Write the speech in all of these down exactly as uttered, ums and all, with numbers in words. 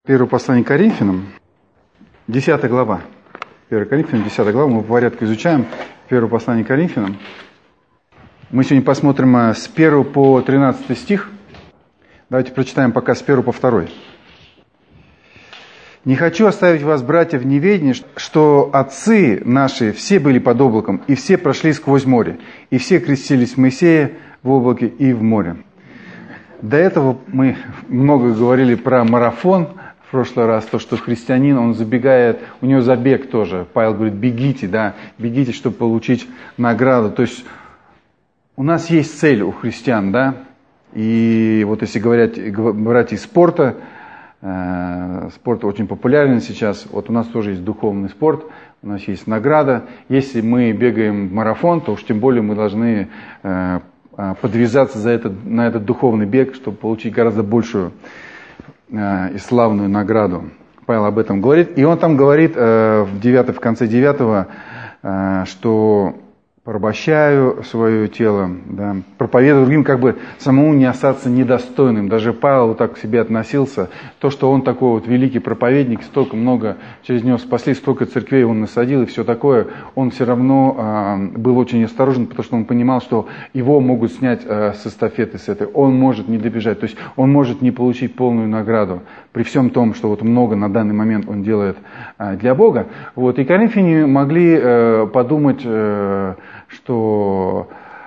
Первое послание к Коринфянам, десятая глава. Первое Коринфянам, десятая глава, мы по порядку изучаем Первое послание к Коринфянам. Мы сегодня посмотрим с первого по тринадцатый стих. Давайте прочитаем пока с первого по второй. «Не хочу оставить вас, братья, в неведении, что отцы наши все были под облаком, и все прошли сквозь море, и все крестились в Моисее в облаке и в море». До этого мы много говорили про марафон в прошлый раз, то, что христианин, он забегает, у него забег тоже. Павел говорит, бегите, да, бегите, чтобы получить награду. То есть у нас есть цель у христиан, да, и вот если говорить, брать из спорта, э, спорт очень популярен сейчас, вот у нас тоже есть духовный спорт, у нас есть награда. Если мы бегаем марафон, то уж тем более мы должны э, подвязаться за этот, на этот духовный бег, чтобы получить гораздо большую э, и славную награду. Павел об этом говорит. И он там говорит э, в, девятом, в конце девятого, э, что порабощаю свое тело, да, проповедую другим, как бы самому не остаться недостойным. Даже Павел вот так к себе относился. То, что он такой вот великий проповедник, столько много через него спасли, столько церквей он насадил и все такое, он все равно э, был очень осторожен, потому что он понимал, что его могут снять э, с эстафеты с этой. Он может не добежать, то есть он может не получить полную награду при всем том, что вот много на данный момент он делает э, для Бога. Вот. И коринфяне могли э, подумать, э, что,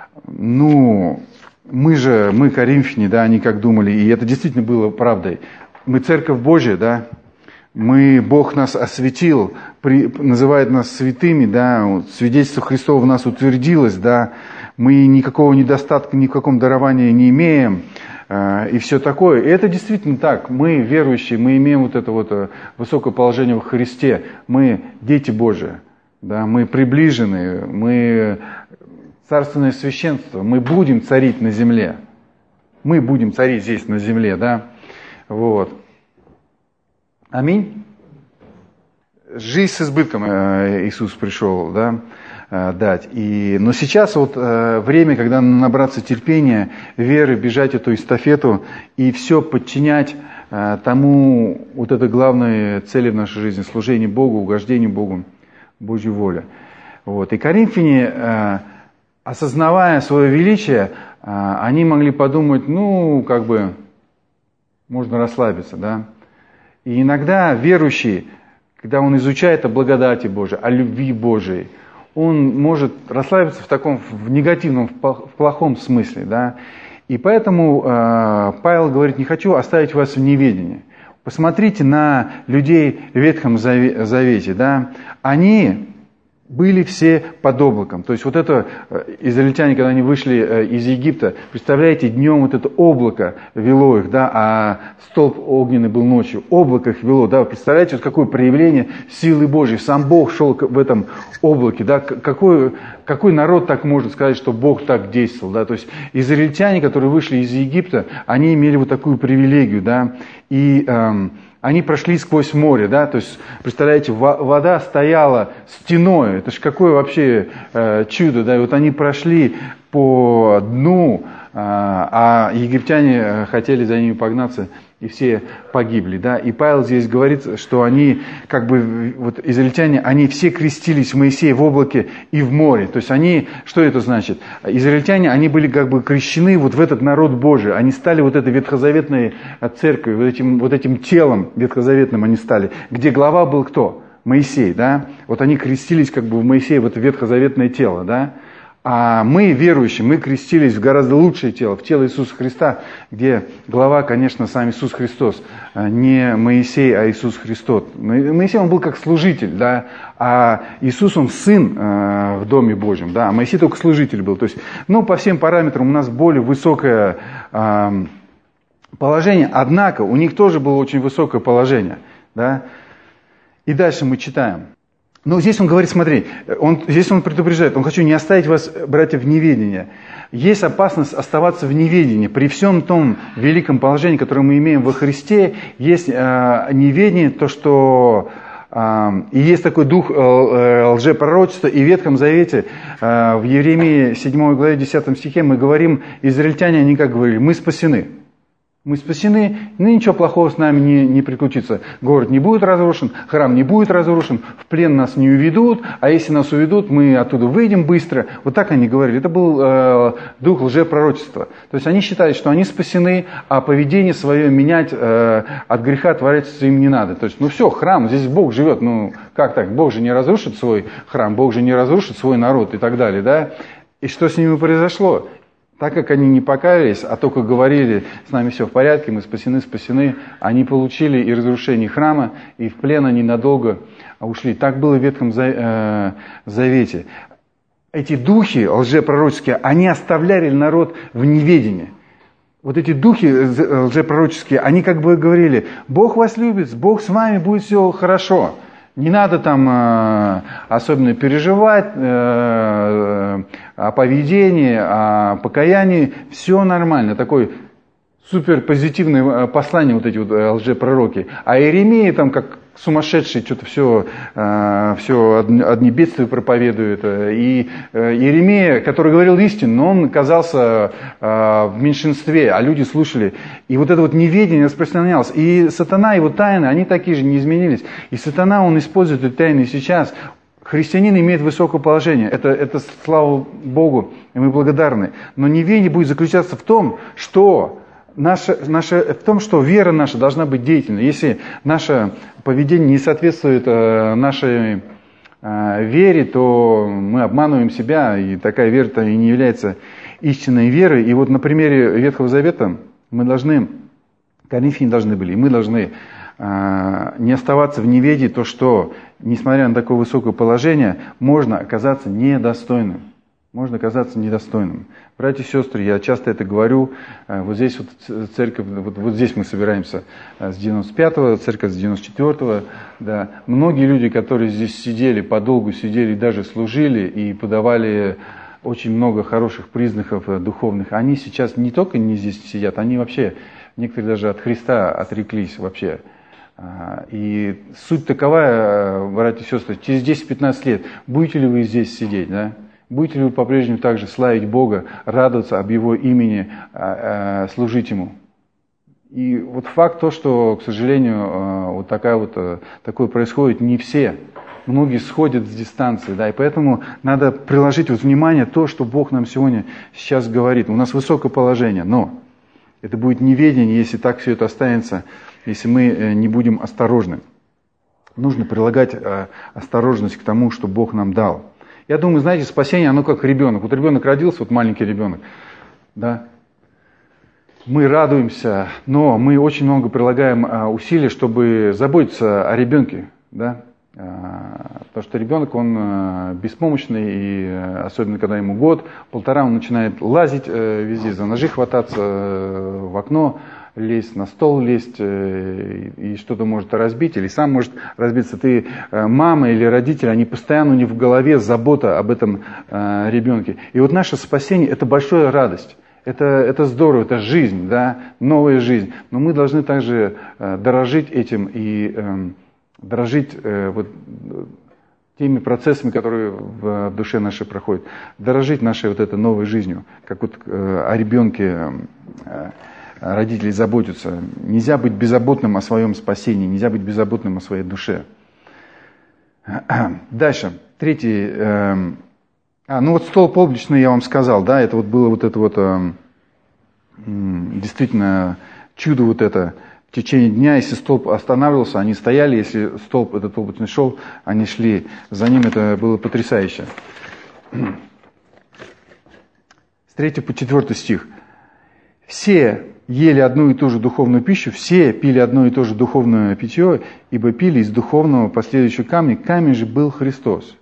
ну, мы же, мы коринфяне, да, они как думали, и это действительно было правдой. Мы церковь Божья, да, мы, Бог нас осветил, при, называет нас святыми, да, вот, свидетельство Христово в нас утвердилось, да, мы никакого недостатка ни в каком даровании не имеем, э, и все такое. И это действительно так, мы верующие, мы имеем вот это вот высокое положение в Христе, мы дети Божии. Да, мы приближены, мы царственное священство, мы будем царить на земле. Мы будем царить здесь на земле, да. Вот. Аминь. Жизнь с избытком Иисус пришел, да, дать. И, но сейчас вот время, когда набраться терпения, веры, бежать эту эстафету и все подчинять тому, вот это главной цели в нашей жизни, служение Богу, угождение Богу. Божью волю. Вот. И коринфяне, э, осознавая свое величие, э, они могли подумать, ну, как бы, можно расслабиться, да. И иногда верующий, когда он изучает о благодати Божией, о любви Божией, он может расслабиться в таком, в негативном, в плохом смысле, да. И поэтому э, Павел говорит, не хочу оставить вас в неведении. Посмотрите на людей в Ветхом Завете, да, они были все под облаком. То есть вот это, израильтяне, когда они вышли из Египта, представляете, днем вот это облако вело их, да, а столб огненный был ночью, облако их вело, да, представляете, вот какое проявление силы Божьей, сам Бог шел в этом облаке, да, какой, какой народ так может сказать, что Бог так действовал, да, то есть израильтяне, которые вышли из Египта, они имели вот такую привилегию, да, и эм, они прошли сквозь море, да, то есть, представляете, вода стояла стеной, это же какое вообще э, чудо, да, и вот они прошли по дну, э, а египтяне хотели за ними погнаться, и все погибли, да, и Павел здесь говорит, что они, как бы, вот израильтяне, они все крестились в Моисее в облаке и в море, то есть они, что это значит? Израильтяне, они были как бы крещены вот в этот народ Божий, они стали вот этой ветхозаветной церковью, вот этим, вот этим телом ветхозаветным они стали, где глава был кто? Моисей, да, вот они крестились как бы в Моисее, в это ветхозаветное тело, да. А мы, верующие, мы крестились в гораздо лучшее тело, в тело Иисуса Христа, где глава, конечно, сам Иисус Христос, не Моисей, а Иисус Христос. Моисей, он был как служитель, да, а Иисус, он сын э, в Доме Божьем, да, а Моисей только служитель был. То есть, ну, по всем параметрам у нас более высокое э, положение, однако у них тоже было очень высокое положение, да. И дальше мы читаем. Но здесь он говорит, смотри, он, здесь он предупреждает, он хочу не оставить вас, братья, в неведении. Есть опасность оставаться в неведении. При всем том великом положении, которое мы имеем во Христе, есть э, неведение, то, что э, и есть такой дух э, лжепророчества. И в Ветхом Завете, э, в Иеремии седьмой главе десятом стихе мы говорим, израильтяне, они как говорили, мы спасены. Мы спасены, ну ничего плохого с нами не, не приключится. Город не будет разрушен, храм не будет разрушен, в плен нас не уведут, а если нас уведут, мы оттуда выйдем быстро. Вот так они говорили. Это был э, дух лжепророчества. То есть они считали, что они спасены, а поведение свое менять э, от греха твориться им не надо. То есть, ну все, храм, здесь Бог живет. Ну как так? Бог же не разрушит свой храм, Бог же не разрушит свой народ и так далее. Да? И что с ними произошло? Так как они не покаялись, а только говорили, с нами все в порядке, мы спасены, спасены, они получили и разрушение храма, и в плен они надолго ушли. Так было в Ветхом Завете. Эти духи лжепророческие, они оставляли народ в неведении. Вот эти духи лжепророческие, они как бы говорили, Бог вас любит, Бог с вами, будет все хорошо. Не надо там э, особенно переживать э, о поведении, о покаянии. Все нормально. Такое супер позитивное послание вот эти вот лжепророки. А Иеремия там как сумасшедший, что-то все, э, все одни бедствия проповедует. И э, Иеремия, который говорил истину, но он оказался э, в меньшинстве, а люди слушали. И вот это вот неведение распространялось. И сатана, его тайны, они такие же не изменились. И сатана, он использует эти тайны сейчас. Христианин имеет высокое положение. Это, это слава Богу, и мы благодарны. Но неведение будет заключаться в том, что... Наше, наше, в том, что вера наша должна быть деятельной. Если наше поведение не соответствует э, нашей э, вере, то мы обманываем себя, и такая вера-то и не является истинной верой. И вот на примере Ветхого Завета мы должны, коринфяне должны были, и мы должны э, не оставаться в неведении, то что, несмотря на такое высокое положение, можно оказаться недостойным. Можно оказаться недостойным. Братья и сестры, я часто это говорю, вот здесь вот церковь, вот, вот здесь мы собираемся с девяносто пятого, церковь с девяносто четвёртого, да. Многие люди, которые здесь сидели, подолгу сидели, даже служили и подавали очень много хороших признаков духовных, они сейчас не только не здесь сидят, они вообще, некоторые даже от Христа отреклись вообще. И суть такова, братья и сестры, через десять-пятнадцать лет будете ли вы здесь сидеть, да? Будете ли вы по-прежнему также славить Бога, радоваться об Его имени, служить Ему? И вот факт то, что, к сожалению, вот, такая вот такое происходит, не все. Многие сходят с дистанции, да, и поэтому надо приложить вот внимание то, что Бог нам сегодня сейчас говорит. У нас высокое положение, но это будет неведение, если так все это останется, если мы не будем осторожны. Нужно прилагать осторожность к тому, что Бог нам дал. Я думаю, знаете, спасение, оно как ребенок. Вот ребенок родился, вот маленький ребенок, да. Мы радуемся, но мы очень много прилагаем усилий, чтобы заботиться о ребенке, да. Потому что ребенок, он беспомощный, и особенно когда ему год, полтора, он начинает лазить везде, за ножи хвататься, в окно лезть, на стол лезть, и что-то может разбить, или сам может разбиться. Ты, мама или родители, они постоянно, у них в голове забота об этом ребенке. И вот наше спасение – это большая радость. Это, это здорово, это жизнь, да, новая жизнь. Но мы должны также дорожить этим и дорожить вот теми процессами, которые в душе нашей проходят. Дорожить нашей вот этой новой жизнью, как вот о ребенке родители заботятся. Нельзя быть беззаботным о своем спасении, нельзя быть беззаботным о своей душе. Дальше, третий. Э, а, ну вот столб облачный я вам сказал, да, это вот было вот это вот э, действительно чудо вот это. В течение дня, если столб останавливался, они стояли, если столб этот облачный шел, они шли. За ним это было потрясающе. С третьего по четвёртый стих. Все ели одну и ту же духовную пищу, все пили одно и то же духовное питье, ибо пили из духовного последующего камня. Камень же был Христос.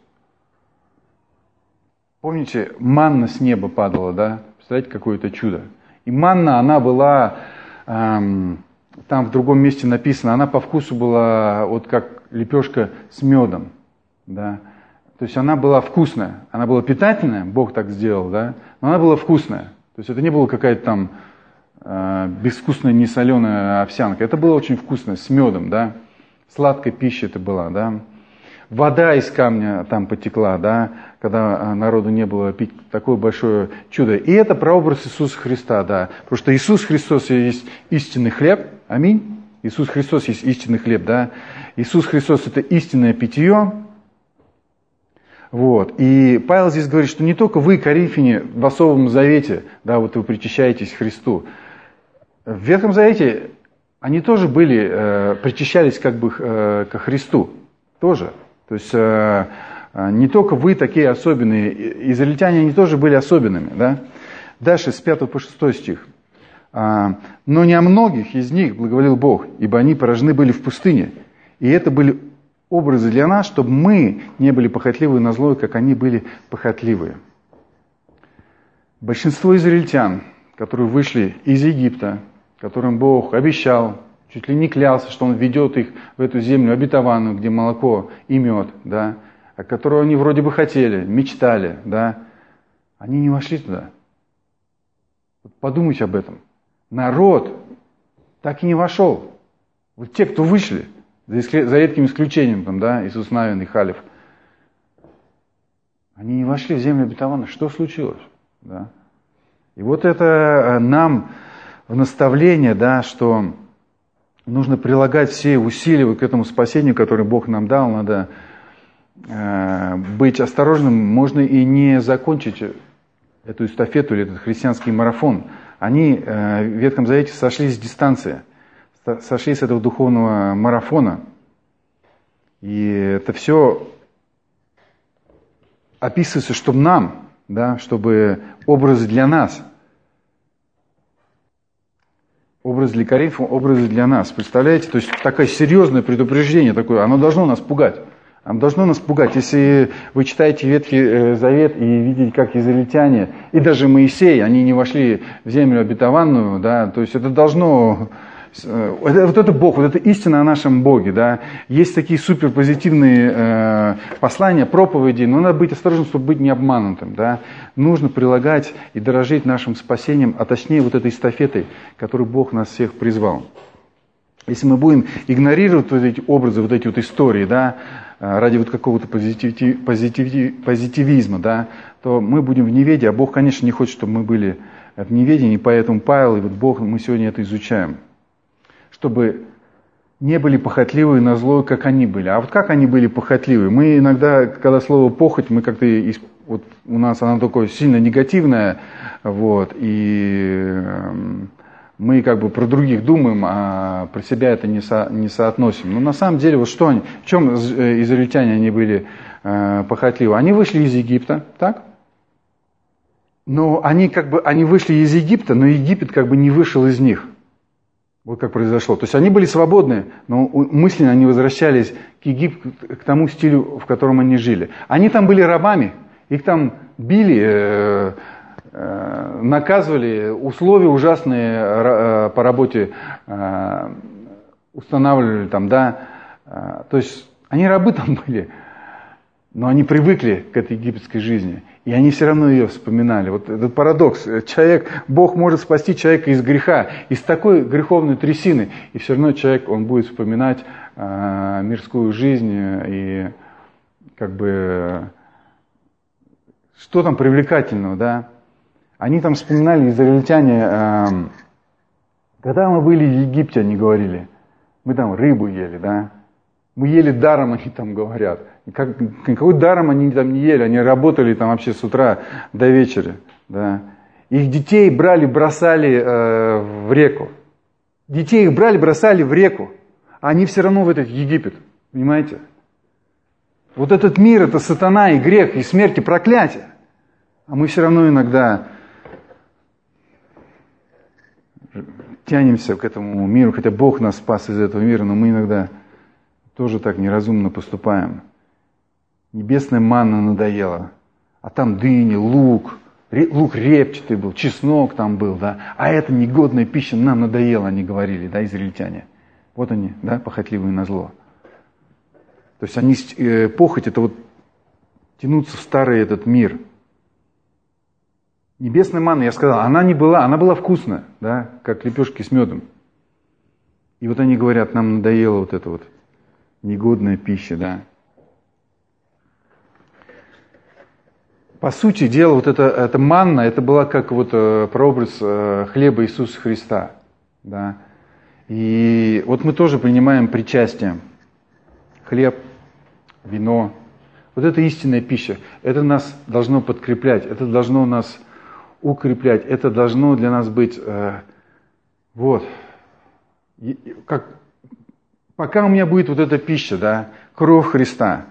Помните, манна с неба падала, да? Представляете, какое-то чудо. И манна, она была, эм, там в другом месте написано, она по вкусу была вот как лепешка с медом, да? То есть она была вкусная, она была питательная, Бог так сделал, да? Но она была вкусная. То есть это не было какая-то там безвкусная, несоленая овсянка. Это было очень вкусно, с медом, да. Сладкая пища это была, да. вода из камня там потекла, да, когда народу не было пить, такое большое чудо. И это прообраз Иисуса Христа, да, потому что Иисус Христос есть истинный хлеб, аминь. Иисус Христос есть истинный хлеб, да. Иисус Христос это истинное питье. Вот. И Павел здесь говорит, что не только вы, коринфяне, в особом завете, да, вот вы причащаетесь Христу. В Ветхом Завете они тоже были, э, причащались как бы э, ко Христу, тоже. То есть э, не только вы такие особенные, израильтяне, они тоже были особенными, да. Дальше, с пятого по шестой стих. «Но не о многих из них благоволил Бог, ибо они поражены были в пустыне, и это были образы для нас, чтобы мы не были похотливы на злое, как они были похотливые». Большинство израильтян, которые вышли из Египта, которым Бог обещал, чуть ли не клялся, что Он ведет их в эту землю обетованную, где молоко и мед, да, о которой они вроде бы хотели, мечтали, да, они не вошли туда. Подумайте об этом. Народ так и не вошел. Вот те, кто вышли, за редким исключением, там, да, Иисус Навин и Халев, они не вошли в землю обетованную. Что случилось? Да? И вот это нам в наставление, да, что нужно прилагать все усилия к этому спасению, которое Бог нам дал. Надо э, быть осторожным. Можно и не закончить эту эстафету или этот христианский марафон. Они э, в Ветхом Завете сошли с дистанции, сошли с этого духовного марафона. И это все описывается, чтобы нам, да, чтобы образы для нас. Образ для Коринфов, образы для нас. Представляете? То есть такое серьезное предупреждение такое, оно должно нас пугать. Оно должно нас пугать. Если вы читаете Ветхий Завет и видите, как израильтяне, и даже Моисей, они не вошли в землю обетованную, да, то есть это должно... Это, вот это Бог, вот это истина о нашем Боге, да. Есть такие суперпозитивные э, послания, проповеди, но надо быть осторожным, чтобы быть не обманутым, да. Нужно прилагать и дорожить нашим спасением, а точнее вот этой эстафетой, которой Бог нас всех призвал. Если мы будем игнорировать вот эти образы, вот эти вот истории, да, ради вот какого-то позитив, позитив, позитивизма, да, то мы будем в неведении, а Бог, конечно, не хочет, чтобы мы были в неведении, поэтому Павел и вот Бог, мы сегодня это изучаем. Чтобы не были похотливы на зло, как они были. А вот как они были похотливы? Мы иногда, когда слово «похоть», мы как-то, вот у нас оно такое сильно негативное, вот, и мы как бы про других думаем, а про себя это не, со, не соотносим. Но на самом деле, вот что они, в чем израильтяне они были э, похотливы? Они вышли из Египта, так? Но они как бы, они вышли из Египта, но Египет как бы не вышел из них. Вот как произошло. То есть они были свободны, но мысленно они возвращались к Египту, к тому стилю, в котором они жили. Они там были рабами, их там били, э, э, наказывали, условия ужасные э, по работе э, устанавливали там, да. Э, то есть они рабы там были, но они привыкли к этой египетской жизни. И они все равно ее вспоминали. Вот этот парадокс. Человек, Бог может спасти человека из греха, из такой греховной трясины. И все равно человек, он будет вспоминать э, мирскую жизнь. И как бы, что там привлекательного, да? Они там вспоминали, израильтяне, э, когда мы были в Египте, они говорили, мы там рыбу ели, да? Мы ели даром, они там говорят. Как, какой даром они там не ели, они работали там вообще с утра до вечера. Да. Их детей брали, бросали э, в реку. Детей их брали, бросали в реку. А они все равно в этот Египет. Понимаете? Вот этот мир, это сатана и грех, и смерть, и проклятие. А мы все равно иногда тянемся к этому миру, хотя Бог нас спас из этого мира, но мы иногда тоже так неразумно поступаем. Небесная манна надоела, а там дыни, лук, лук репчатый был, чеснок там был, да, а это негодная пища нам надоела, они говорили, да, израильтяне. Вот они, да, похотливые на зло. То есть они, э, похоть, это вот тянуться в старый этот мир. Небесная манна, я сказал, она не была, она была вкусная, да, как лепешки с медом. И вот они говорят, нам надоела вот эта вот негодная пища, да. По сути дела, вот это, это манна, это была как вот прообраз хлеба Иисуса Христа. Да? И вот мы тоже принимаем причастие. Хлеб, вино. Вот это истинная пища. Это нас должно подкреплять, это должно нас укреплять, это должно для нас быть, э, вот, как, пока у меня будет вот эта пища, да, кровь Христа,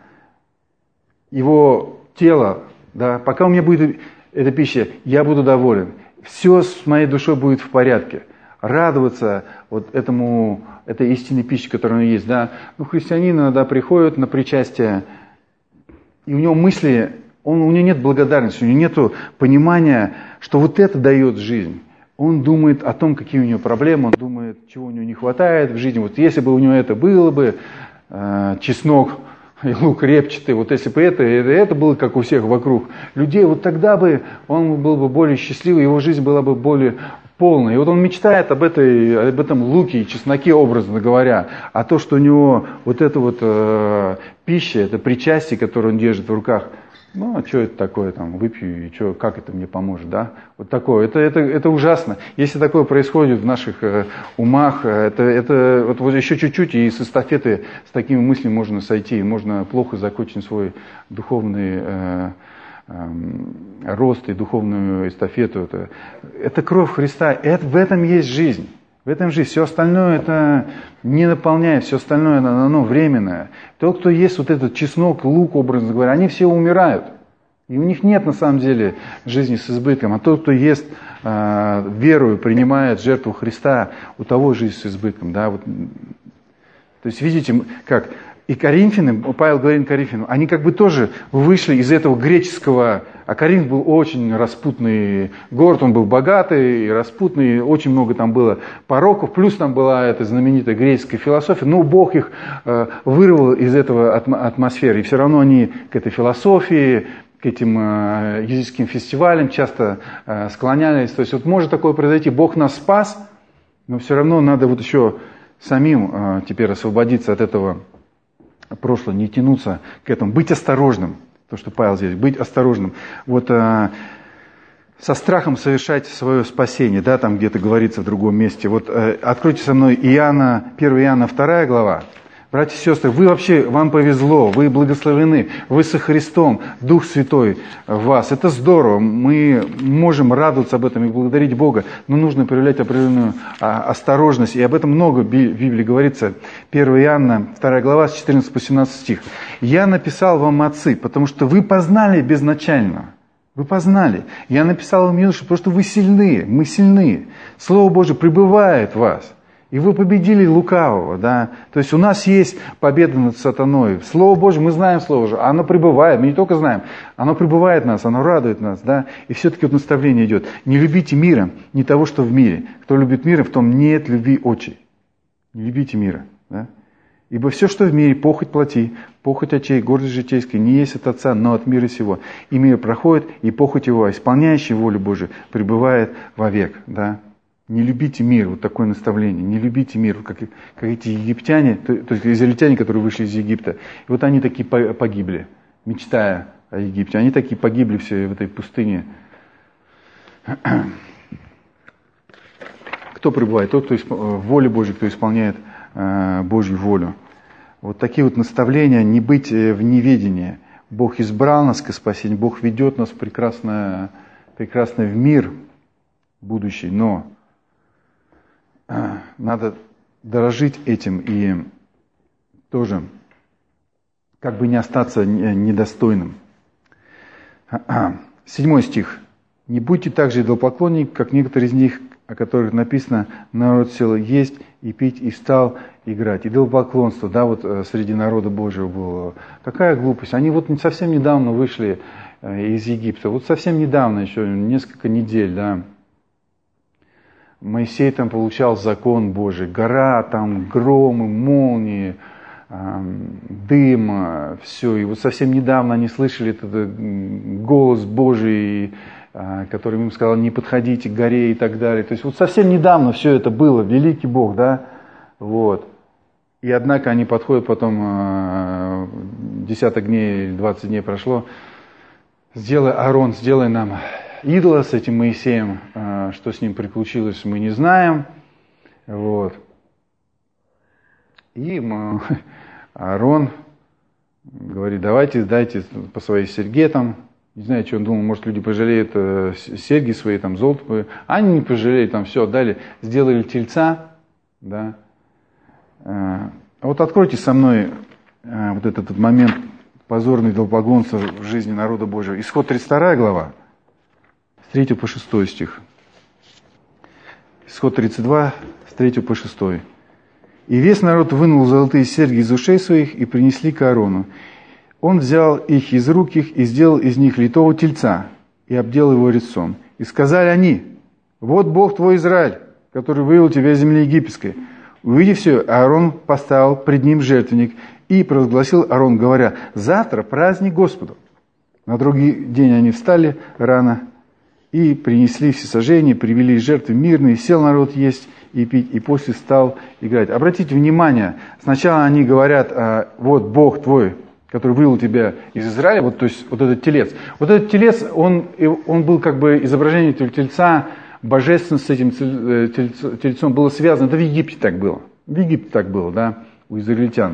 Его тело, да, пока у меня будет эта пища, я буду доволен. Все с моей душой будет в порядке. Радоваться вот этому, этой истинной пище, которая у него есть, да. Ну, христианин иногда приходит на причастие, и у него мысли, он, у него нет благодарности, у него нет понимания, что вот это дает жизнь. Он думает о том, какие у него проблемы, он думает, чего у него не хватает в жизни. Вот если бы у него это было бы, э, чеснок и лук репчатый, вот если бы это, это, это было как у всех вокруг людей, вот тогда бы он был бы более счастливый, его жизнь была бы более полной. И вот он мечтает об, этой, об этом луке и чесноке, образно говоря, а то, что у него вот эта вот э, пища, это причастие, которое он держит в руках, ну, а что это такое, там, выпью, и что, как это мне поможет, да? Вот такое, это, это, это ужасно. Если такое происходит в наших э, умах, это, это вот, вот еще чуть-чуть, и с эстафеты с такими мыслями можно сойти, можно плохо закончить свой духовный э, э, рост и духовную эстафету. Это, это кровь Христа, это, в этом есть жизнь. В этом жизнь. Все остальное это не наполняет, все остальное оно, оно временное. Тот, кто ест вот этот чеснок, лук, образно говоря, они все умирают. И у них нет на самом деле жизни с избытком. А тот, кто ест э, верою, принимает жертву Христа, у того жизнь с избытком. Да? Вот. То есть видите, как и Коринфянам, Павел говорит Коринфянам, они как бы тоже вышли из этого греческого, а Коринф был очень распутный город, он был богатый и распутный, очень много там было пороков, плюс там была эта знаменитая греческая философия, но Бог их э, вырвал из этого атмосферы, и все равно они к этой философии, к этим э, языческим фестивалям часто э, склонялись. То есть вот может такое произойти, Бог нас спас, но все равно надо вот еще самим э, теперь освободиться от этого прошлое, не тянуться к этому, быть осторожным, то, что Павел здесь, быть осторожным. Вот а, со страхом совершать свое спасение, да, там где-то говорится в другом месте. Вот а, откройте со мной Иоанна, первое Иоанна, вторая глава. Братья и сестры, вы вообще, вам повезло, вы благословены, вы со Христом, Дух Святой в вас. Это здорово, мы можем радоваться об этом и благодарить Бога, но нужно проявлять определенную осторожность, и об этом много в Библии говорится. первое Иоанна, вторая глава, с четырнадцатого по семнадцатый стих. «Я написал вам, отцы, потому что вы познали безначально». Вы познали. Я написал вам, юноши, потому что вы сильны, мы сильны. Слово Божие пребывает в вас. И вы победили лукавого, да. То есть у нас есть победа над сатаной. Слово Божье, мы знаем Слово Божье, оно пребывает, мы не только знаем, оно пребывает в нас, оно радует нас, да. И все-таки вот наставление идет. Не любите мира, не того, что в мире. Кто любит мира, в том нет любви отчей. Не любите мира, да. Ибо все, что в мире, похоть плоти, похоть очей, гордость житейская, не есть от Отца, но от мира сего. И мир проходит, и похоть его, исполняющий волю Божию, пребывает вовек, да. Не любите мир, вот такое наставление, не любите мир, как, как эти египтяне, то, то есть израильтяне, которые вышли из Египта. И вот они такие погибли, мечтая о Египте. Они такие погибли все в этой пустыне. Кто пребывает? Тот, кто исп... в воле Божьей, кто исполняет э, Божью волю. Вот такие вот наставления, не быть в неведении. Бог избрал нас к спасению, Бог ведет нас прекрасно, прекрасно в мир будущий, но надо дорожить этим и тоже как бы не остаться недостойным. Седьмой стих. «Не будьте также идолопоклонниками, как некоторые из них, о которых написано, народ сел есть и пить, и встал играть». Идолопоклонство, да, вот среди народа Божьего было. Какая глупость. Они вот совсем недавно вышли из Египта. Вот совсем недавно, еще несколько недель, да. Моисей там получал закон Божий, гора, там громы, молнии, дым, все. И вот совсем недавно они слышали этот голос Божий, который им сказал, не подходите к горе и так далее. То есть вот совсем недавно все это было, великий Бог, да, вот. И однако они подходят потом, десяток дней, двадцать дней прошло, сделай, Аарон, сделай нам идола с этим Моисеем, что с ним приключилось, мы не знаем. Вот. И Аарон говорит, давайте, дайте по своей серьге там. Не знаю, что он думал, может, люди пожалеют серьги свои, там, золото. Они не пожалели, там все отдали, сделали тельца. Да. А вот откройте со мной вот этот, этот момент позорный идолопоклонства в жизни народа Божьего. Исход тридцать вторая глава, с третьего по шестой стих. Исход тридцать два, с третьего по шестой. «И весь народ вынул золотые серьги из ушей своих и принесли к Аарону. Он взял их из рук их и сделал из них литого тельца и обдел его резцом. И сказали они, вот Бог твой Израиль, который вывел тебя из земли египетской». Увидев все, Аарон поставил пред ним жертвенник и провозгласил Аарон, говоря, завтра праздник Господу. На другой день они встали рано и принесли всесожжение, привели жертвы мирные, сел народ есть и пить, и после стал играть. Обратите внимание, сначала они говорят, вот Бог твой, который вывел тебя из Израиля, вот, то есть вот этот телец. Вот этот телец, он, он был как бы изображение тельца, божественность с этим тельцом было связано. Это в Египте так было. В Египте так было, да, у израильтян.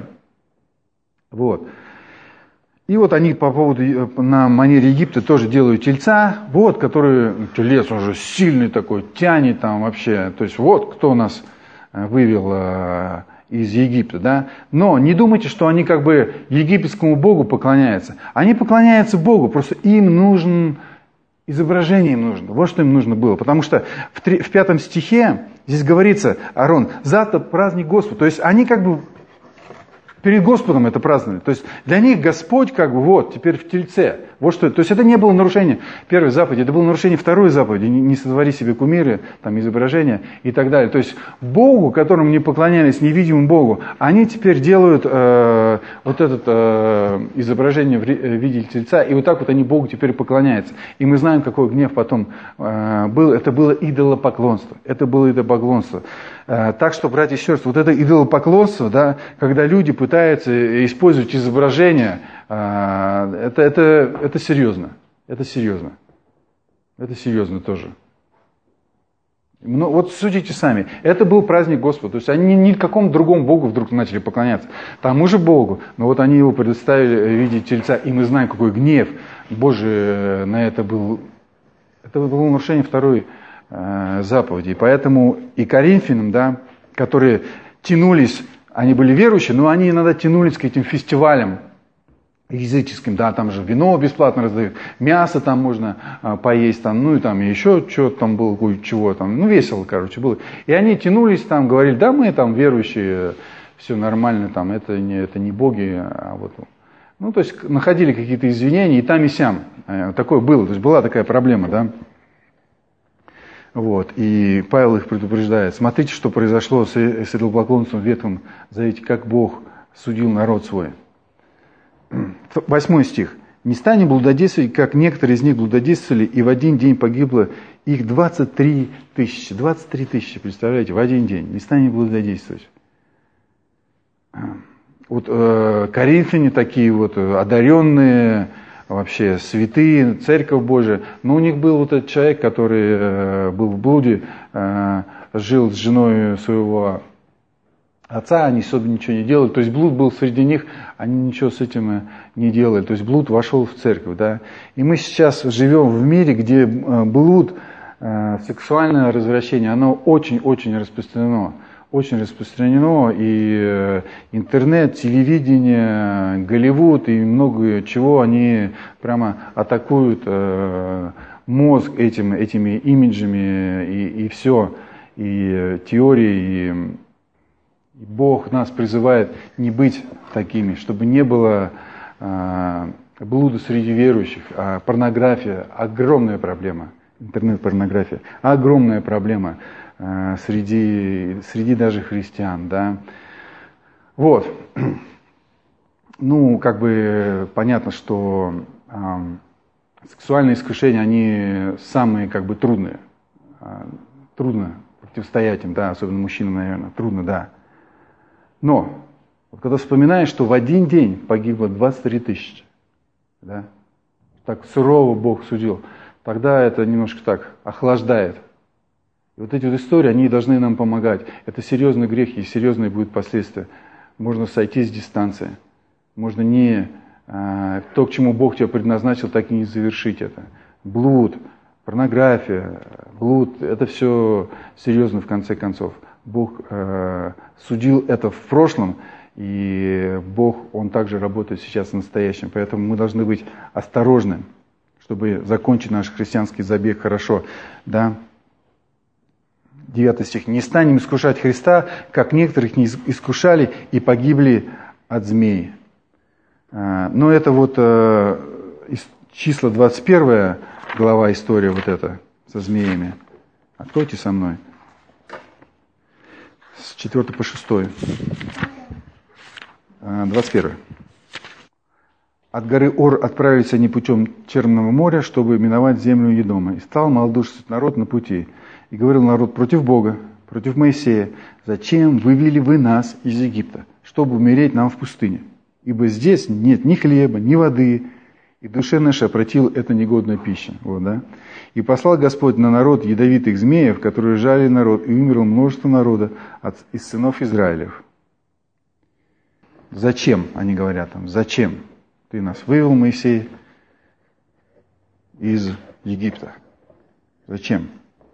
Вот. И вот они по поводу, на манере Египта тоже делают тельца, вот, который, телец, он же сильный такой, тянет там вообще. То есть вот кто нас вывел из Египта, да. Но не думайте, что они как бы египетскому богу поклоняются. Они поклоняются Богу, просто им нужен, изображение им нужно. Вот что им нужно было. Потому что в, три, в пятом стихе здесь говорится, Аарон, завтра праздник Господу. То есть они как бы перед Господом это праздновали. То есть для них Господь как бы вот, теперь в тельце. Вот что это. То есть это не было нарушение первой заповеди, это было нарушение второй заповеди. Не сотвори себе кумиры, там, изображения и так далее. То есть Богу, которому не поклонялись, невидимому Богу, они теперь делают э, вот это э, изображение в виде тельца, и вот так вот они Богу теперь поклоняются. И мы знаем, какой гнев потом э, был. Это было идолопоклонство. Это было идолопоклонство. Э, так что, братья и сестры, вот это идолопоклонство, да, когда люди пытаются использовать изображения, Это, это, это серьезно. Это серьезно. Это серьезно тоже. Ну, вот судите сами. Это был праздник Господа. То есть они ни к какому другому Богу вдруг начали поклоняться. Тому же Богу. Но вот они его предоставили в виде тельца. И мы знаем, какой гнев Божий на это был. Это было нарушение второй э, заповеди. И поэтому и Коринфянам, да, которые тянулись, они были верующие, но они иногда тянулись к этим фестивалям языческим, да, там же вино бесплатно раздают, мясо там можно а, поесть, там, ну и там еще что-то там было, чего там, ну весело, короче, было. И они тянулись там, говорили, да, мы там верующие, все нормально, там, это не, это не боги, а вот. Ну, то есть находили какие-то извинения и там, и сям. Такое было, то есть была такая проблема, да. Вот, и Павел их предупреждает, смотрите, что произошло с, с идолопоклонством в Ветхом Завете, как Бог судил народ свой. Восьмой стих. «Не станем блудодействовать, как некоторые из них блудодействовали, и в один день погибло их двадцать три тысячи». двадцать три тысячи, представляете, в один день. Не станем блудодействовать. Вот э, коринфяне такие вот одаренные, вообще святые, церковь Божия. Но у них был вот этот человек, который э, был в блуде, э, жил с женой своего отца, они особо ничего не делали, то есть блуд был среди них, они ничего с этим не делали, то есть блуд вошел в церковь, да. И мы сейчас живем в мире, где блуд, сексуальное развращение, оно очень-очень распространено, очень распространено, и интернет, телевидение, Голливуд и много чего, они прямо атакуют мозг этим, этими имиджами, и, и все, и теории, и И Бог нас призывает не быть такими, чтобы не было э, блуда среди верующих. А порнография – огромная проблема. Интернет-порнография – огромная проблема э, среди, среди даже христиан. Да? Вот. Ну, как бы понятно, что э, сексуальные искушения, они самые как бы трудные. Э, трудно противостоять им, да, особенно мужчинам, наверное, трудно, да. Но, вот когда вспоминаешь, что в один день погибло двадцать три тысячи, да, так сурово Бог судил, тогда это немножко так охлаждает. И вот эти вот истории, они должны нам помогать. Это серьезный грех и серьезные будут последствия. Можно сойти с дистанции. Можно не а, то, к чему Бог тебя предназначил, так и не завершить это. Блуд, порнография, блуд, это все серьезно в конце концов. Бог а, судил это в прошлом, и Бог, Он также работает сейчас в настоящем. Поэтому мы должны быть осторожны, чтобы закончить наш христианский забег хорошо. Да? девятый стих. «Не станем искушать Христа, как некоторых не искушали и погибли от змей». Но это вот числа двадцать первая глава, история вот эта со змеями. Откройте со мной. С четвёртого по шестой. двадцать первый. «От горы Ор отправились они путем Черного моря, чтобы миновать землю Едома. И стал малодушествовать народ на пути. И говорил народ против Бога, против Моисея: зачем вывели вы нас из Египта, чтобы умереть нам в пустыне? Ибо здесь нет ни хлеба, ни воды, и душе нашей опротила эта негодная пища». Вот, да? «И послал Господь на народ ядовитых змеев, которые жали народ, и умерло множество народа от, из сынов Израилев». Зачем, они говорят там, зачем ты нас вывел, Моисей, из Египта? Зачем?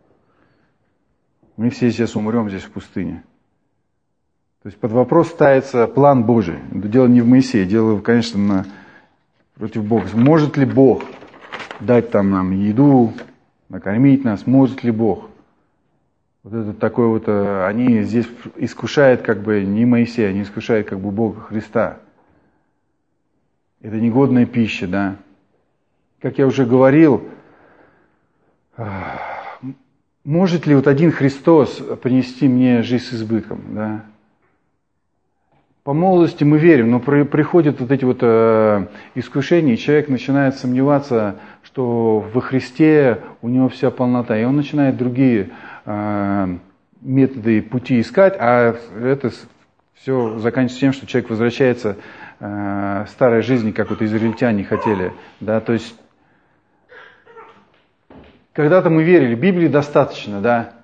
Мы все сейчас умрем здесь в пустыне. То есть под вопрос ставится план Божий. Дело не в Моисее, дело, конечно, на, против Бога. Может ли Бог дать там нам еду, накормить нас? Может ли Бог? Вот это такое вот, они здесь искушают как бы не Моисея, они искушают как бы Бога Христа. Это негодная пища, да. Как я уже говорил, может ли вот один Христос принести мне жизнь с избытком, да? По молодости мы верим, но при, приходят вот эти вот э, искушения, и человек начинает сомневаться, что во Христе у него вся полнота, и он начинает другие э, методы, пути искать, а это все заканчивается тем, что человек возвращается э, к старой жизни, как вот израильтяне хотели, да, то есть когда-то мы верили, Библии достаточно, да.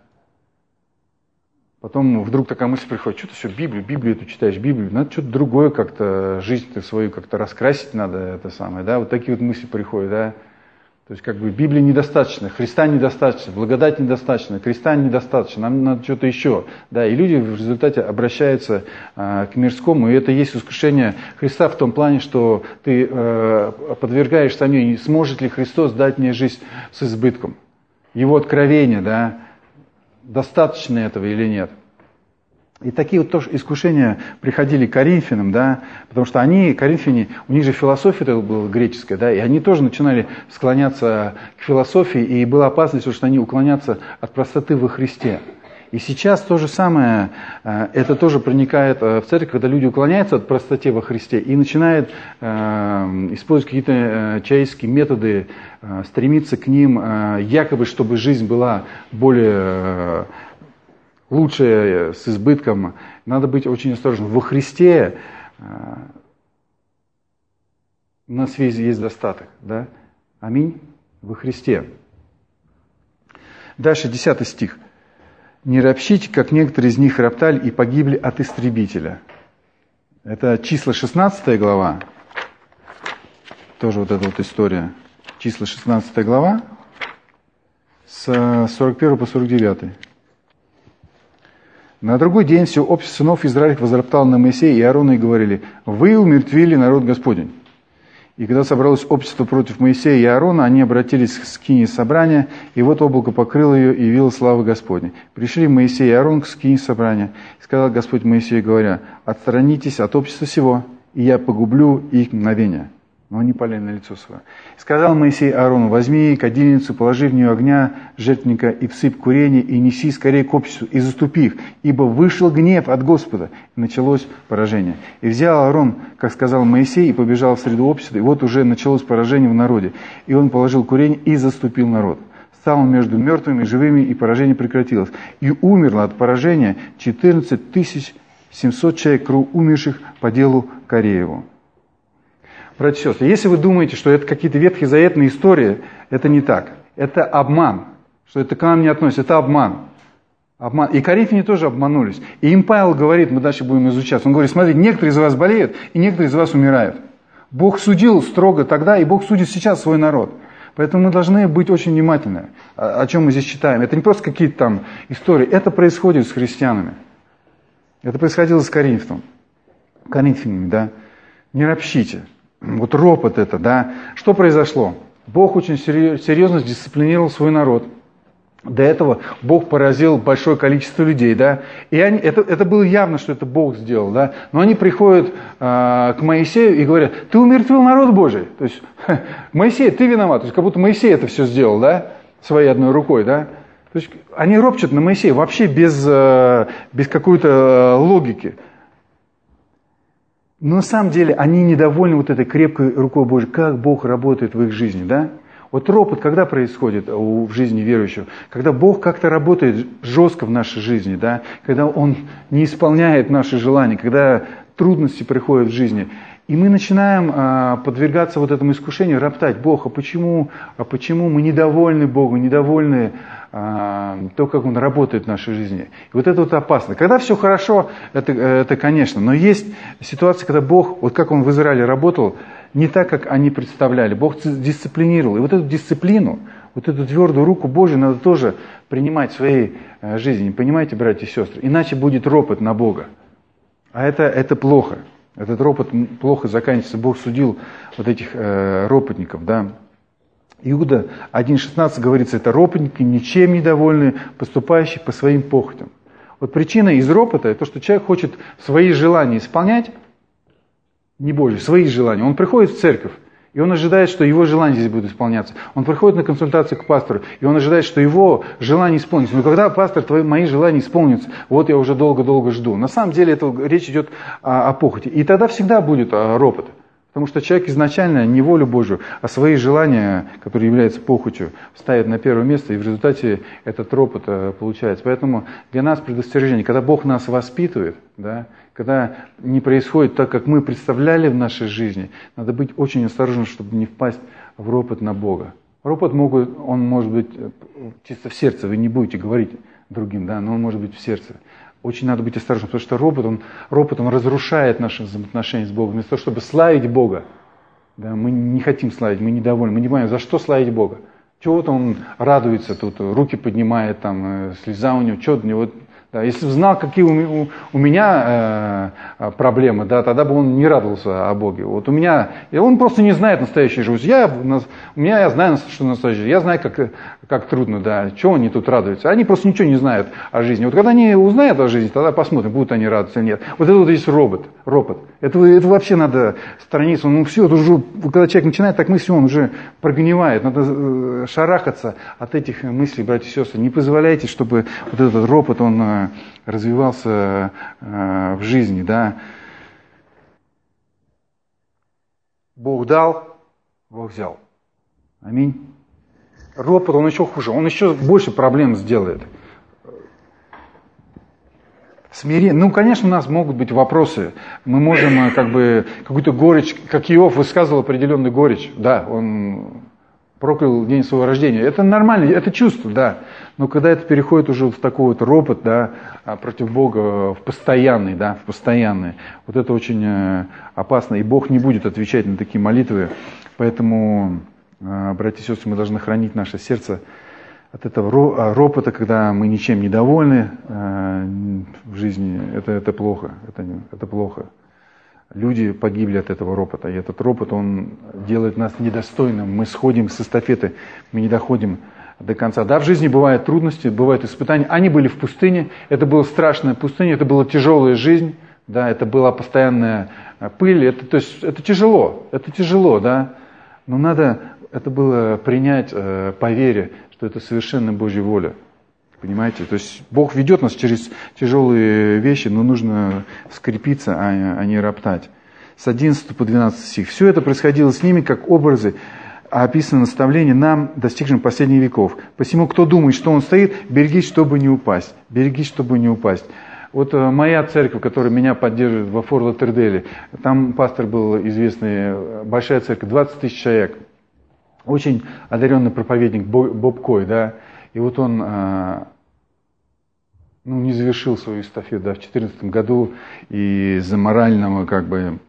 Потом вдруг такая мысль приходит: что ты все Библию, Библию ты читаешь, Библию, надо что-то другое как-то, жизнь-то свою как-то раскрасить надо, это самое, да. Вот такие вот мысли приходят, да. То есть как бы Библии недостаточно, Христа недостаточно, благодать недостаточно, креста недостаточно, нам надо что-то еще, да. И люди в результате обращаются а, к мирскому, и это есть искушение Христа в том плане, что ты а, подвергаешь сомнению, сможет ли Христос дать мне жизнь с избытком. Его откровение, да, достаточно этого или нет. И такие вот тоже искушения приходили к коринфянам, да, потому что они, коринфяне, у них же философия была греческая, да, и они тоже начинали склоняться к философии, и была опасность, что они уклонятся от простоты во Христе. И сейчас то же самое, это тоже проникает в церковь, когда люди уклоняются от простоты во Христе и начинают использовать какие-то человеческие методы, стремиться к ним, якобы, чтобы жизнь была более лучшая, с избытком. Надо быть очень осторожным. Во Христе у нас весь есть достаток. Да? Аминь. Во Христе. Дальше десятый стих. «Не ропщите, как некоторые из них роптали и погибли от истребителя». Это числа шестнадцатая глава. Тоже вот эта вот история. Числа шестнадцатая глава. С сорок первого по сорок девятый. «На другой день все общество сынов Израилевых возроптало на Моисея и Аарона и говорили: вы умертвили народ Господень. И когда собралось общество против Моисея и Аарона, они обратились к скинии собрания, и вот облако покрыло ее, и явило славу Господней. Пришли Моисей и Аарон к скинии собрания, и сказал Господь Моисею, говоря: отстранитесь от общества сего, и я погублю их мгновение. Но они пали на лицо свое. Сказал Моисей Аарону: возьми кадильницу, положи в нее огня жертвенника и всыпь курение, и неси скорее к обществу, и заступи их, ибо вышел гнев от Господа. И началось поражение. И взял Аарон, как сказал Моисей, и побежал в среду общества, и вот уже началось поражение в народе. И он положил курение и заступил народ. Стал он между мертвыми и живыми, и поражение прекратилось. И умерло от поражения четырнадцать тысяч семьсот человек, умерших по делу Корееву. братья и сестры, если вы думаете, что это какие-то ветхозаветные истории, это не так. Это обман, что это к нам не относится, это обман. Обман. И коринфяне тоже обманулись. И им Павел говорит, мы дальше будем изучать, он говорит, смотрите, некоторые из вас болеют, и некоторые из вас умирают. Бог судил строго тогда, и Бог судит сейчас свой народ. Поэтому мы должны быть очень внимательны, о чем мы здесь читаем. Это не просто какие-то там истории, это происходит с христианами. Это происходило с Коринфом, коринфянами, да. Не ропщите. Вот ропот это, да. Что произошло? Бог очень серьезно дисциплинировал свой народ. До этого Бог поразил большое количество людей, да, и они, это, это было явно, что это Бог сделал, да, но они приходят э, к Моисею и говорят, ты умертвил народ Божий, то есть, Моисей, ты виноват, то есть, как будто Моисей это все сделал, да, своей одной рукой, да, то есть, они ропчут на Моисея вообще без, э, без какой-то логики, но на самом деле они недовольны вот этой крепкой рукой Божией, как Бог работает в их жизни, да. Вот ропот когда происходит в жизни верующего? Когда Бог как-то работает жестко в нашей жизни, да? Когда Он не исполняет наши желания, когда трудности приходят в жизни. И мы начинаем а, подвергаться вот этому искушению, роптать. Бог, а почему, а почему мы недовольны Богом, недовольны а, то, как Он работает в нашей жизни? И вот это вот опасно. Когда все хорошо, это, это конечно. Но есть ситуации, когда Бог, вот как Он в Израиле работал, не так, как они представляли. Бог дисциплинировал. И вот эту дисциплину, вот эту твердую руку Божию надо тоже принимать в своей жизни. Понимаете, братья и сестры? Иначе будет ропот на Бога. А это, это плохо. Этот ропот плохо заканчивается. Бог судил вот этих э, ропотников. Да? Иуда один шестнадцать говорится, это ропотники, ничем недовольные, поступающие по своим похотям. Вот причина из ропота, это то, что человек хочет свои желания исполнять, не Божьи, свои желания. Он приходит в церковь, и он ожидает, что его желания здесь будут исполняться. Он приходит на консультацию к пастору, и он ожидает, что его желания исполнятся. Но когда, пастор, твои, мои желания исполнятся, вот я уже долго-долго жду. На самом деле это речь идет о, о похоти. И тогда всегда будет ропот. Потому что человек изначально не волю Божию, а свои желания, которые являются похотью, ставит на первое место, и в результате этот ропот получается. Поэтому для нас предостережение, когда Бог нас воспитывает, да, когда не происходит так, как мы представляли в нашей жизни, надо быть очень осторожным, чтобы не впасть в ропот на Бога. Ропот могут, он может быть чисто в сердце, вы не будете говорить другим, да, но он может быть в сердце. Очень надо быть осторожным, потому что ропот, он, ропот, он разрушает наши взаимоотношения с Богом. Вместо того, чтобы славить Бога, да, мы не хотим славить, мы недовольны, мы не понимаем, за что славить Бога. Чего-то он радуется, тут руки поднимает, там, слеза у него, что-то у него... Да, если бы знал, какие у, у, у меня э, проблемы, да, тогда бы он не радовался о Боге. Вот у меня, и он просто не знает настоящей жизни. Я, у меня я знаю, что настоящая жизнь. Я знаю, как, как трудно, да, чего они тут радуются. Они просто ничего не знают о жизни. Вот когда они узнают о жизни, тогда посмотрим, будут они радоваться или нет. Вот это вот есть робот, ропот. Это, это вообще надо сторониться. Ну все, это уже, когда человек начинает так мыслить, он уже прогнивает. Надо шарахаться от этих мыслей, братья и сестры. Не позволяйте, чтобы вот этот ропот, он развивался э, в жизни, да. Бог дал, Бог взял. Аминь. Ропот, он еще хуже, он еще больше проблем сделает. Смирение. Ну, конечно, у нас могут быть вопросы. Мы можем как бы какую-то горечь, как Иов высказывал определенную горечь. Да, он проклял день своего рождения. Это нормально, это чувство, да. Но когда это переходит уже в такой вот ропот, да, против Бога, в постоянный, да, в постоянный, вот это очень опасно. И Бог не будет отвечать на такие молитвы. Поэтому, братья и сестры, мы должны хранить наше сердце от этого ропота, когда мы ничем не довольны в жизни. Это, это плохо, это, это плохо. Люди погибли от этого ропота, и этот ропот, он делает нас недостойным. Мы сходим с эстафеты, мы не доходим до конца. Да, в жизни бывают трудности, бывают испытания. Они были в пустыне, это была страшная пустыня, это была тяжелая жизнь, да, это была постоянная пыль, это, то есть, это тяжело, это тяжело, да, но надо это было принять э, по вере, что это совершенно Божья воля. Понимаете? То есть Бог ведет нас через тяжелые вещи, но нужно скрепиться, а не роптать. С одиннадцатого по двенадцатый стих. Все это происходило с ними, как образы, а описано наставление нам, достигшим последних веков. Посему, кто думает, что он стоит, берегись, чтобы не упасть. Берегись, чтобы не упасть. Вот моя церковь, которая меня поддерживает во Форт Лаудердейле, там пастор был известный, большая церковь, двадцать тысяч человек. Очень одаренный проповедник Боб Кой, да. И вот он ну, не завершил свою эстафету, да, в две тысячи четырнадцатом году, и из-за морального, как бы,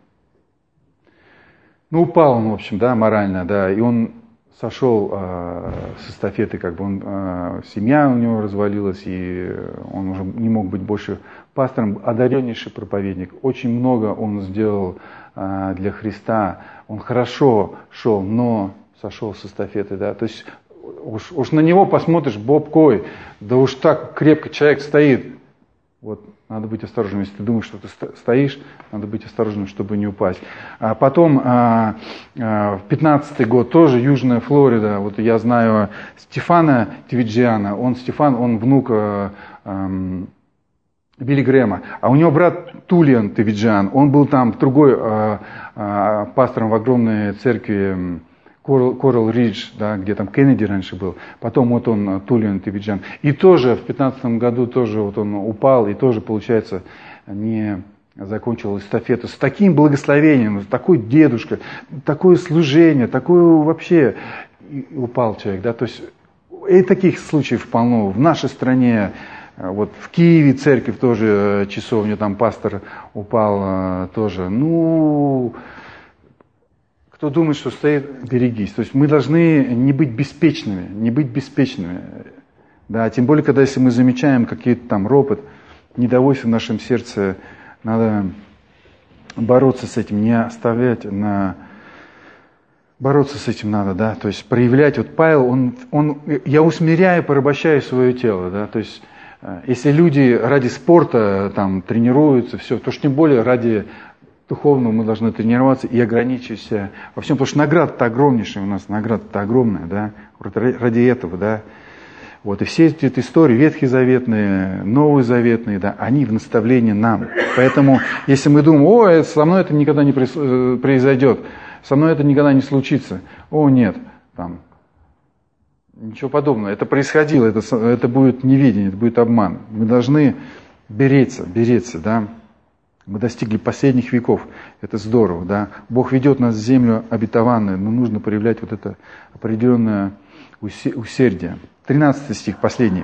ну, упал он, в общем, да, морально, да, и он сошел э, с эстафеты, как бы, он, э, семья у него развалилась, и он уже не мог быть больше пастором, одареннейший проповедник, очень много он сделал э, для Христа, он хорошо шел, но сошел с эстафеты, да, то есть Уж, уж на него посмотришь, Боб Кой, да уж так крепко человек стоит. Вот, надо быть осторожным, если ты думаешь, что ты стоишь, надо быть осторожным, чтобы не упасть. А потом, а, а, пятнадцатый год, тоже Южная Флорида, вот я знаю Стефана Твиджиана, он Стефан, он внук а, а, Билли Грэма, а у него брат Тулиан Твиджиан, он был там другой а, а, пастором в огромной церкви, Коралл Ридж, да, где там Кеннеди раньше был, потом вот он, Тулиан Твиджиан. И тоже в пятнадцатом году тоже вот он упал, и тоже, получается, не закончил эстафету. С таким благословением, такой дедушка, такое служение, такое вообще, и упал человек, да, то есть и таких случаев полно. В нашей стране, вот в Киеве церковь тоже, часовня, там пастор упал тоже, ну... Кто думает, что стоит, берегись. То есть мы должны не быть беспечными, не быть беспечными. Да, тем более, когда если мы замечаем какие-то там ропот, недовольство в нашем сердце, надо бороться с этим, не оставлять на... Бороться с этим надо, да, то есть проявлять. Вот Павел, он, он, я усмиряю, порабощаю свое тело, да, то есть если люди ради спорта там тренируются, все, то уж тем более ради... Духовно мы должны тренироваться и ограничивать себя во всем, потому что награда-то огромнейшая у нас, награда-то огромная, да, ради этого, да. Вот, и все эти истории, ветхозаветные, новозаветные, да, они в наставлении нам. Поэтому, если мы думаем, о, со мной это никогда не произойдет, со мной это никогда не случится, о, нет, там, ничего подобного, это происходило, это, это будет неведение, это будет обман. Мы должны беречься, беречься, да. Мы достигли последних веков, это здорово, да. Бог ведет нас в землю обетованную, но нужно проявлять вот это определенное усердие. тринадцатый стих, последний.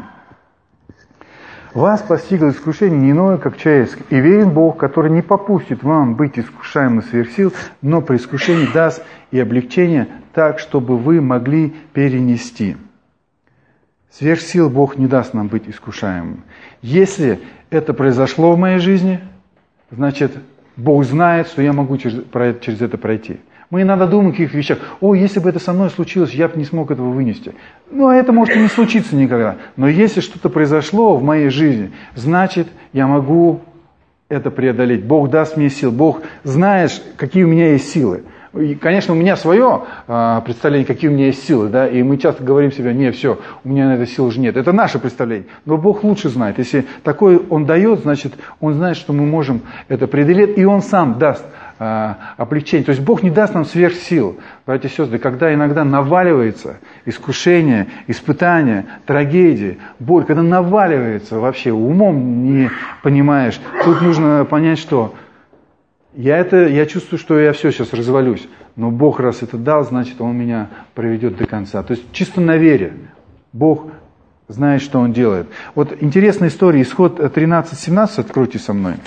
«Вас постигло искушение не иное, как человеческое, и верен Бог, который не попустит вам быть искушаемым сверх сил, но при искушении даст и облегчение так, чтобы вы могли перенести». Сверх сил Бог не даст нам быть искушаемым. Если это произошло в моей жизни, значит, Бог знает, что я могу через, через это пройти. Мы иногда думаем о каких-то вещах. О, если бы это со мной случилось, я бы не смог этого вынести. Ну, а это может и не случиться никогда. Но если что-то произошло в моей жизни, значит, я могу это преодолеть. Бог даст мне сил. Бог знает, какие у меня есть силы. И, конечно, у меня свое а, представление, какие у меня есть силы, да, и мы часто говорим себе, не, все, у меня на это сил уже нет. Это наше представление. Но Бог лучше знает. Если такое Он дает, значит, Он знает, что мы можем это преодолеть, и Он сам даст а, облегчение. То есть Бог не даст нам сверхсил. Братья и сестры, когда иногда наваливается искушение, испытание, трагедия, боль, когда наваливается вообще, умом не понимаешь, тут нужно понять, что Я, это, я чувствую, что я все сейчас развалюсь. Но Бог, раз это дал, значит, Он меня проведет до конца. То есть чисто на вере. Бог знает, что Он делает. Вот интересная история. Исход тринадцать семнадцать, откройте со мной.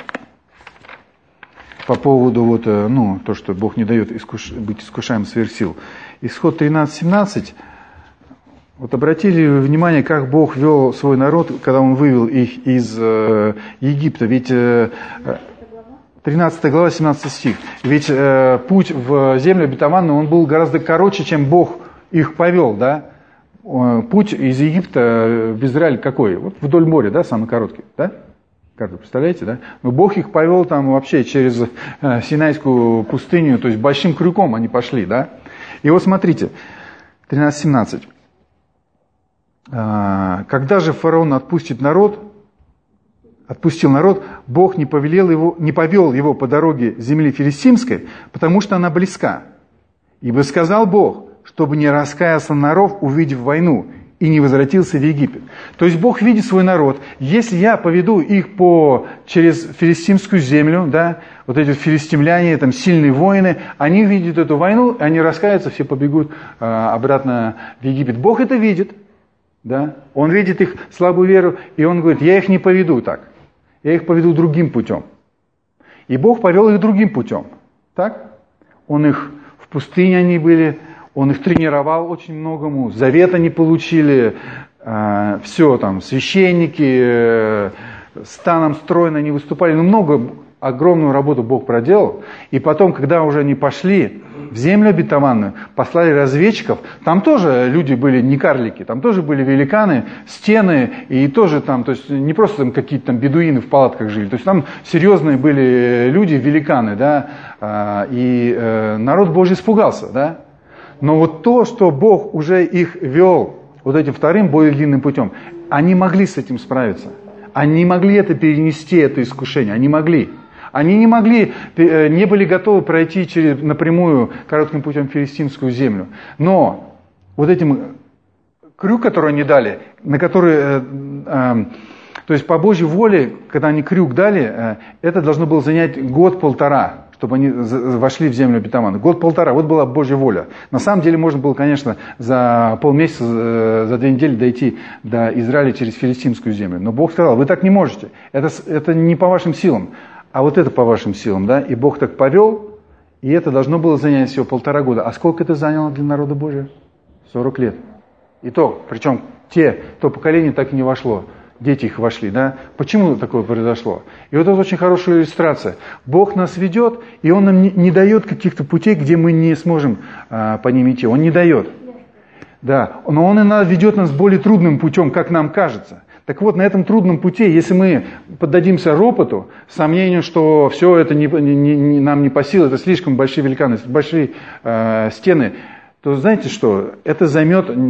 По поводу вот, ну, то, что Бог не дает искуш... быть искушаемым сверх сил. Исход тринадцать семнадцать. Вот обратили внимание, как Бог вел свой народ, когда Он вывел их из э, Египта. Ведь... Э, тринадцатая глава, семнадцатый стих. Ведь э, путь в землю обетованную, он был гораздо короче, чем Бог их повел, да? Путь из Египта в Израиль какой? Вот вдоль моря, да, самый короткий, да? Как вы представляете, да? Но Бог их повел там вообще через э, Синайскую пустыню, то есть большим крюком они пошли, да? И вот смотрите, тринадцать семнадцать. Э, когда же фараон отпустит народ, отпустил народ, Бог не повелел его, не повел его по дороге земли филистимской, потому что она близка. Ибо сказал Бог, чтобы не раскаялся народ, увидев войну, и не возвратился в Египет. То есть Бог видит свой народ. Если я поведу их по, через филистимскую землю, да, вот эти филистимляне, там сильные воины, они видят эту войну, они раскаются, все побегут э, обратно в Египет. Бог это видит. Да? Он видит их слабую веру, и он говорит, я их не поведу так. Я их поведу другим путем. И Бог повел их другим путем. Так? Он их в пустыне они были, Он их тренировал очень многому, завет они получили, э, все там, священники, э, станом стройно они выступали, ну много, огромную работу Бог проделал. И потом, когда уже они пошли в землю обетованную, послали разведчиков, там тоже люди были не карлики, там тоже были великаны, стены, и тоже там, то есть не просто там какие-то там бедуины в палатках жили, то есть там серьезные были люди, великаны, да, и э, народ Божий испугался, да. Но вот то, что Бог уже их вел вот этим вторым более длинным путем, они могли с этим справиться. Они могли это перенести, это искушение. Они могли. Они не могли, не были готовы пройти через, напрямую коротким путем филистимскую землю. Но вот этим крюк, который они дали, на который, э, э, то есть по Божьей воле, когда они крюк дали, э, это должно было занять год-полтора, чтобы они вошли в землю обетованную. Год-полтора, вот была Божья воля. На самом деле можно было, конечно, за полмесяца, за две недели дойти до Израиля через филистимскую землю. Но Бог сказал, вы так не можете, это, это не по вашим силам, а вот это по вашим силам. Да? И Бог так повел, и это должно было занять всего полтора года. А сколько это заняло для народа Божия? сорок лет. И то, причем те, то поколение так и не вошло. Дети их вошли, да? Почему такое произошло? И вот это очень хорошая иллюстрация. Бог нас ведет, и Он нам не, не дает каких-то путей, где мы не сможем а, по ним идти. Он не дает. Да, но Он и ведет нас более трудным путем, как нам кажется. Так вот, на этом трудном пути, если мы поддадимся ропоту, сомнению, что все это не, не, не, нам не по силам, это слишком большие великаны, большие э, стены, то знаете что? Это займет э,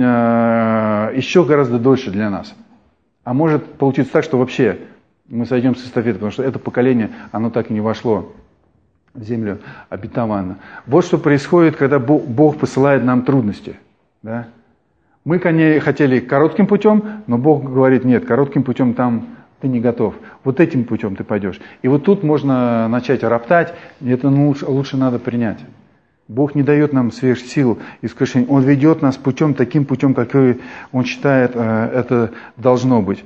еще гораздо дольше для нас. А может получиться так, что вообще мы сойдем с эстафеты, потому что это поколение, оно так и не вошло в землю обетованную. Вот что происходит, когда Бог посылает нам трудности. Да? Мы, конечно, хотели коротким путем, но Бог говорит, нет, коротким путем там ты не готов. Вот этим путем ты пойдешь. И вот тут можно начать роптать, и это лучше, лучше надо принять. Бог не дает нам сверхсил искушений. Он ведет нас путем, таким путем, какой Он считает, это должно быть.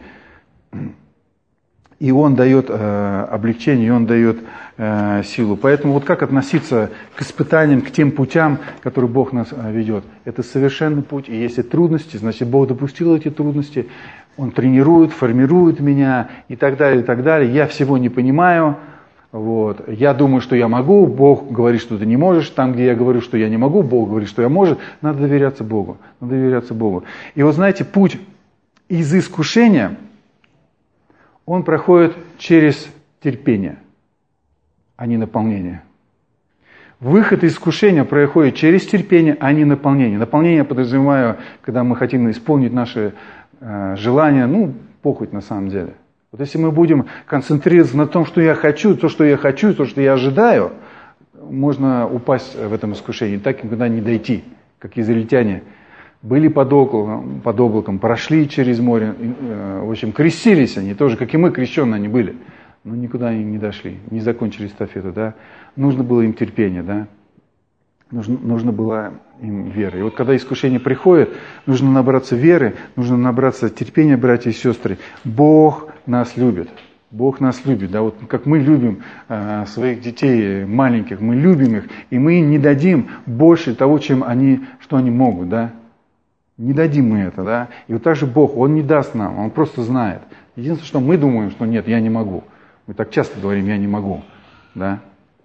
И Он дает облегчение, и Он дает силу. Поэтому вот как относиться к испытаниям, к тем путям, которые Бог нас ведет? Это совершенный путь, и если трудности, значит Бог допустил эти трудности, Он тренирует, формирует меня и так далее, и так далее. Я всего не понимаю. Вот. Я думаю, что я могу, Бог говорит, что ты не можешь. Там, где я говорю, что я не могу, Бог говорит, что я может. Надо доверяться Богу. Надо доверяться Богу. И вот знаете, путь из искушения, он проходит через терпение, а не наполнение. Выход из искушения происходит через терпение, а не наполнение. Наполнение я подразумеваю, когда мы хотим исполнить наши э, желания, ну, похоть на самом деле. Вот если мы будем концентрироваться на том, что я хочу, то, что я хочу, то, что я ожидаю, можно упасть в этом искушении, так никуда не дойти, как израильтяне. Были под облаком, под облаком, прошли через море, в общем, крестились они, тоже, как и мы, крещенные они были, но никуда они не дошли, не закончили эстафету, да. Нужно было им терпение, да. Нужно, нужно было им веры. И вот когда искушение приходит, нужно набраться веры, нужно набраться терпения, братья и сестры. Бог нас любит. Бог нас любит. Да? Вот как мы любим э, своих детей маленьких, мы любим их, и мы не дадим больше того, чем они, что они могут. Да? Не дадим мы это. Да? И вот так же Бог, Он не даст нам, Он просто знает. Единственное, что мы думаем, что нет, я не могу. Мы так часто говорим, я не могу. Да?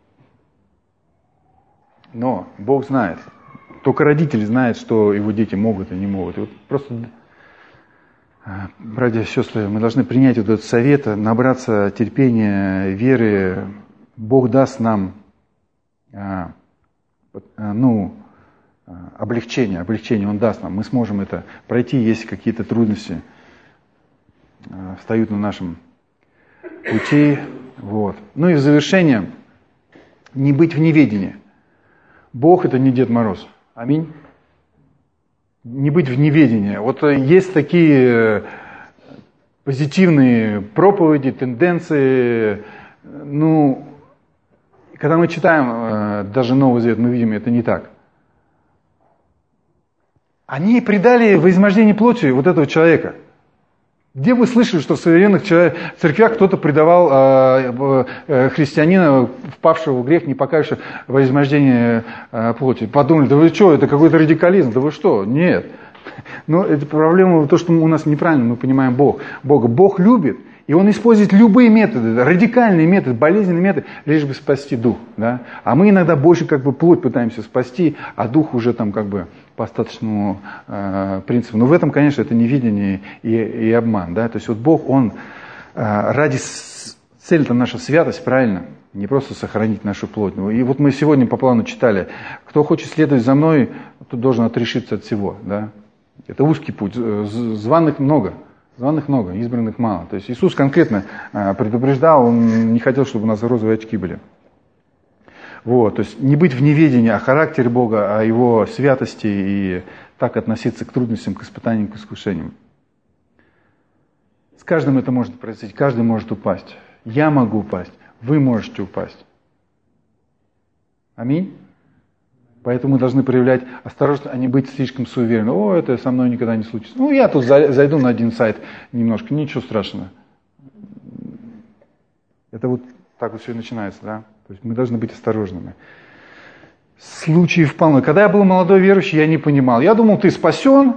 Но Бог знает. Только родители знают, что его дети могут и не могут. И вот просто, братья и сестры, мы должны принять вот этот совет, набраться терпения, веры. Бог даст нам ну, облегчение, облегчение Он даст нам. Мы сможем это пройти, если какие-то трудности встают на нашем пути. Вот. Ну и в завершение, не быть в неведении. Бог – это не Дед Мороз. Аминь. не быть в неведении. Вот есть такие позитивные проповеди, тенденции. Ну, когда мы читаем даже Новый Завет, мы видим, это не так. Они предали во измождении плоти вот этого человека. Где вы слышали, что в современных церквях кто-то предавал э, э, христианина, впавшего в грех, не покаявшего во измождении э, плоти? Подумали, да вы что, это какой-то радикализм, да вы что? Нет. Но это проблема в том, что у нас неправильно мы понимаем Бог. Бога. Бог любит, и Он использует любые методы, радикальные методы, болезненные методы, лишь бы спасти дух. Да? А мы иногда больше как бы плоть пытаемся спасти, а дух уже там как бы по остаточному э, принципу. Но в этом, конечно, это невидение и, и обман. Да? То есть вот Бог, Он э, ради... Цель-то наша святость, правильно? Не просто сохранить нашу плоть. И вот мы сегодня по плану читали, кто хочет следовать за мной, тот должен отрешиться от всего. Да? Это узкий путь. Званых много. Званых много, избранных мало. То есть Иисус конкретно э, предупреждал, Он не хотел, чтобы у нас розовые очки были. Вот, то есть не быть в неведении о характере Бога, о Его святости и так относиться к трудностям, к испытаниям, к искушениям. С каждым это может произойти, каждый может упасть. Я могу упасть, вы можете упасть. Аминь. Поэтому мы должны проявлять осторожность, а не быть слишком суеверны. О, это со мной никогда не случится. Ну, я тут зайду на один сайт немножко, ничего страшного. Это вот так вот все и начинается, да? То есть мы должны быть осторожными. Случаев полно. Когда я был молодой верующий, я не понимал. Я думал, ты спасен.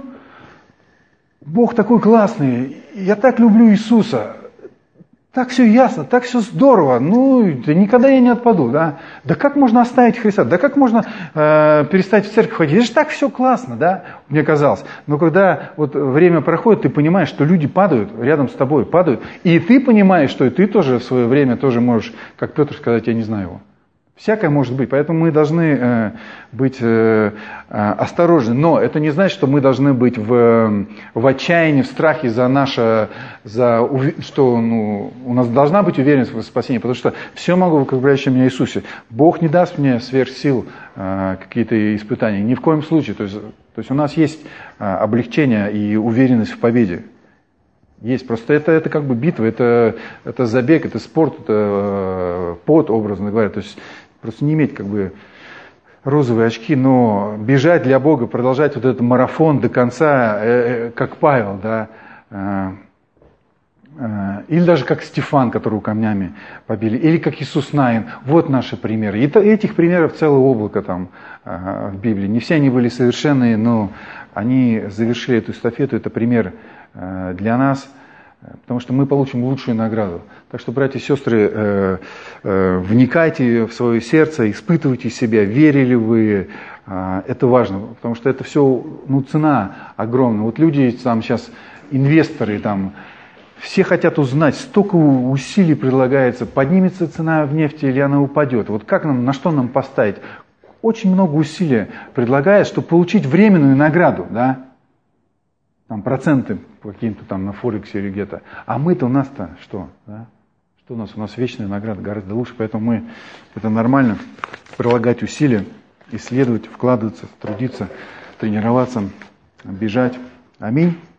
Бог такой классный. Я так люблю Иисуса. Так все ясно, так все здорово. Ну, да никогда я не отпаду. Да, да как можно оставить Христа? Да как можно э, перестать в церковь ходить? Это же так все классно, да? Мне казалось. Но когда вот время проходит, ты понимаешь, что люди падают рядом с тобой, падают. И ты понимаешь, что и ты тоже в свое время тоже можешь, как Петр, сказать, я не знаю его. Всякое может быть, поэтому мы должны э, быть э, осторожны. Но это не значит, что мы должны быть в, в отчаянии, в страхе за наше, за, что ну, у нас должна быть уверенность в спасении, потому что все могу в укрепляющем меня Иисусе. Бог не даст мне сверхсил э, какие-то испытания, ни в коем случае. То есть, то есть у нас есть э, облегчение и уверенность в победе. Есть, просто это, это как бы битва, это, это забег, это спорт, это э, пот, образно говоря. То есть просто не иметь как бы розовые очки, но бежать для Бога, продолжать вот этот марафон до конца, э, э, как Павел, да, э, э, или даже как Стефан, которого камнями побили, или как Иисус Навин. Вот наши примеры. И этих примеров целое облако там э, в Библии. Не все они были совершенные, но они завершили эту эстафету. Это пример э, для нас, потому что мы получим лучшую награду. Так что, братья и сестры, э, э, вникайте в свое сердце, испытывайте себя, верили вы. Э, это важно, потому что это все, ну, цена огромная. Вот люди там сейчас, инвесторы там, все хотят узнать, столько усилий предлагается, поднимется цена в нефти или она упадет. Вот как нам, на что нам поставить? Очень много усилий предлагает, чтобы получить временную награду, да? Там проценты каким-то там на Форексе или где-то. А мы-то у нас-то что? Да? Что у нас? У нас вечная награда гораздо лучше, поэтому мы, это нормально, прилагать усилия, исследовать, вкладываться, трудиться, тренироваться, бежать. Аминь.